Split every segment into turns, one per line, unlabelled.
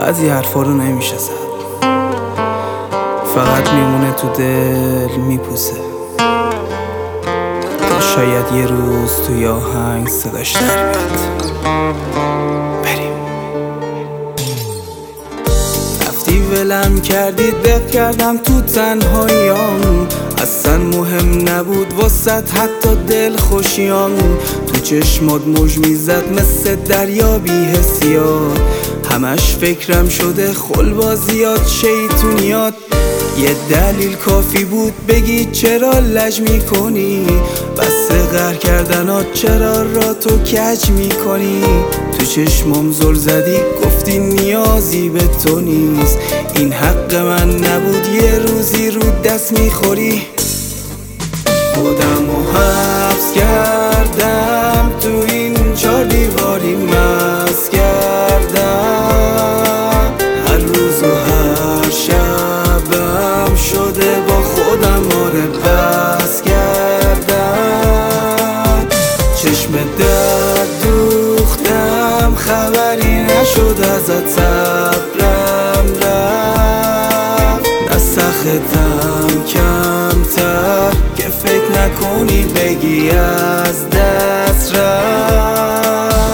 بعضی حرفا رو نمیشه زد، فقط میمونه تو دل میپوسه تا شاید یه روز توی آهنگ صداش در بیاد. بریم. رفتی ولم کردی دق کردم تو تنهاییام، اصلا مهم نبود واسط حتی دل خوشیام. تو چشمات موج میزد مثل دریا بی حسیات، همش فکرم شده خلبازیات شیطونیات. یه دلیل کافی بود بگی چرا لج میکنی، بس قهر کردنات چرا را تو کج میکنی. تو چشمام زل زدی گفتی نیازی به تو نیست، این حق من نبود یه روزی رو دست میخوری. خودمو حبس کردم تو این 4 دیواری مست کردم، هر روز و هر شبم شده با خودم آره بس کردم. چشم در دوختم خبری نشد ازت، صبرم رفت نسختم کمتر که فکر نکنی بگی از دست رفت.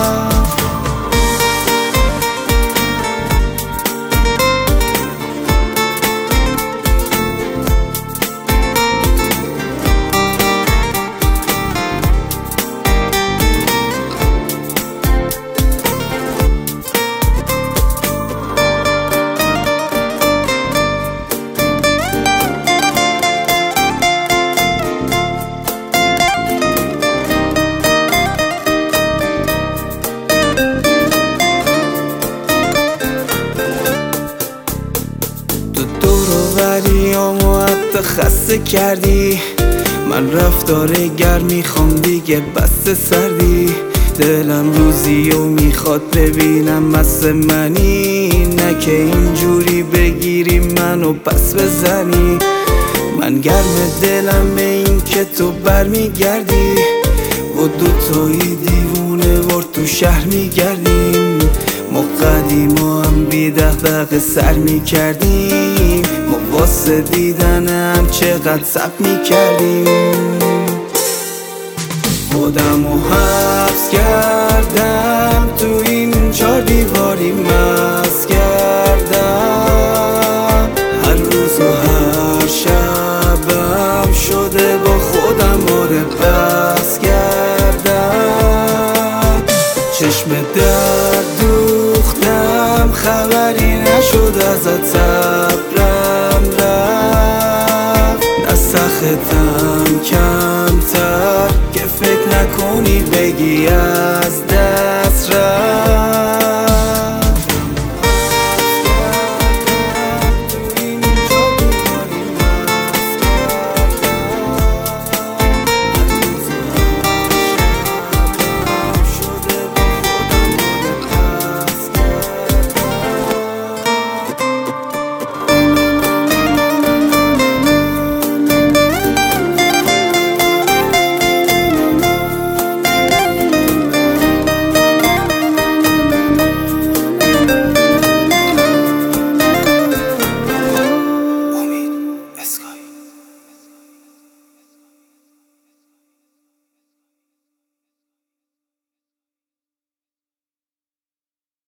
وریامو حتی خسته کردی، من رفتار گر میخوام دیگه بس سردی. دلم روزی و میخواد ببینم مثل منی، نه که اینجوری بگیری منو پس بزنی. من گرم دلم به این که تو برمیگردی و دوتایی دیوونه وار تو شهر میگردیم. ما قدیما هم بی دغدغه سر میکردیم، ما واسه دیدنم چقدر صبر میکردیم. خودمو حبس کردم تو این 4 دیواری مست کردم، هر روز و هر شبم شده با خودم آره بس کردم. چشم در دوختم خبری نشد ازت، صبرم رفت نسختم کمتر که فکر نکنی بگی از دست رفت.